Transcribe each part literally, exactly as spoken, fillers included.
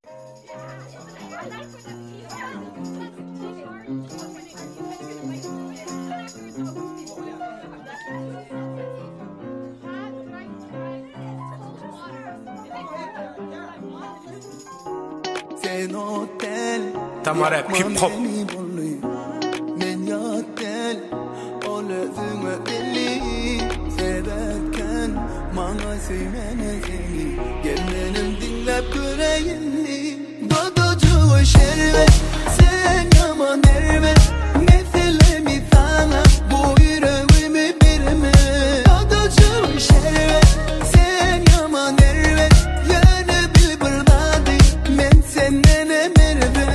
Tamare hip-hop men yatel olözüme deli severken bana söylene seni gelmenim dinlep göreyini Dodocu şervet sen yaman ervet meselemi sana bu yüreğimi birime Dodocu şervet sen yaman ervet yine bil bırdadı men senden emervet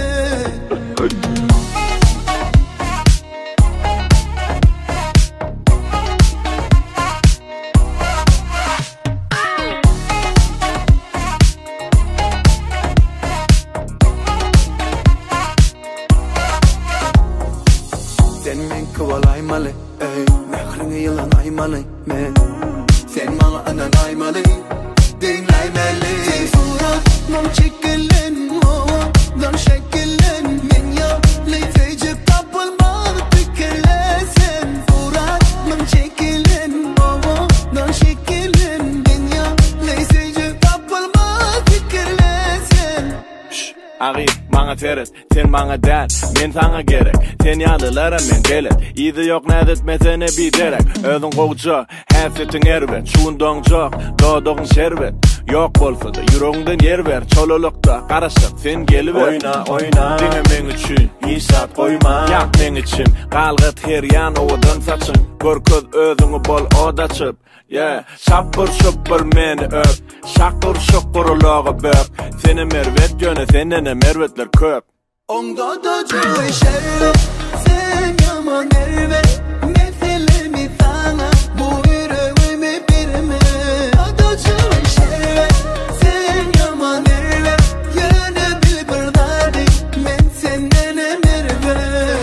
Sen men kovalaymalı, ey Mehrini yılan aymalı, men Sen bana anan aymalı, dinleymeli Sen suratmam çekilen, ovadan şekillen Men ya, leytecip tapılmalı fikirle Sen suratmam çekilen, ovadan şekillen Men ya, leytecip tapılmalı fikirle Sen Şşş, ağayım Bana teret, sen bana der, men sana gerek Sen yadılara men delet İdi yok nedetmesene bir derek Ödün koğuca, hefetin ervet Şuundon çok, doğduğun şervet Yok bolsa da yüreğinden yer ver Çolulukta karışık sen geliver Oyna oyna Dine men üçün İsat koyma Yak men için Kalgıt her yan oğudan saçın Görköz özünü bol odaçıp Yeah, şapır şupır meni öp Şakır şukur ulağı böp Seni mervet yöne senene mervetler köp On dodocu şervet sen yaman ervet meselemi sana bu yüreğimi birime Dodocu şervet sen yaman ervet yine bil bırdadı men senden emervet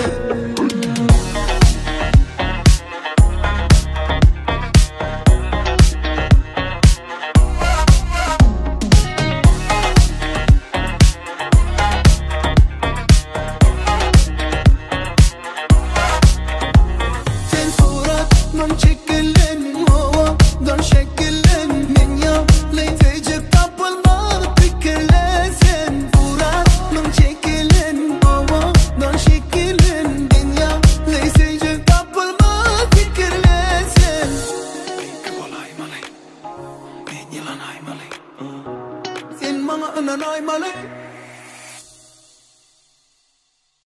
Suratman çekilen, ovadan şekillen Men ya, leytecip tapılmalı fikirle Sen suratman çekilen, ovadan şekillen Men ya, leytecip tapılmalı fikirle Sen Ben kovalaymalı, ben yılan aymalı Sen bana anan aymalı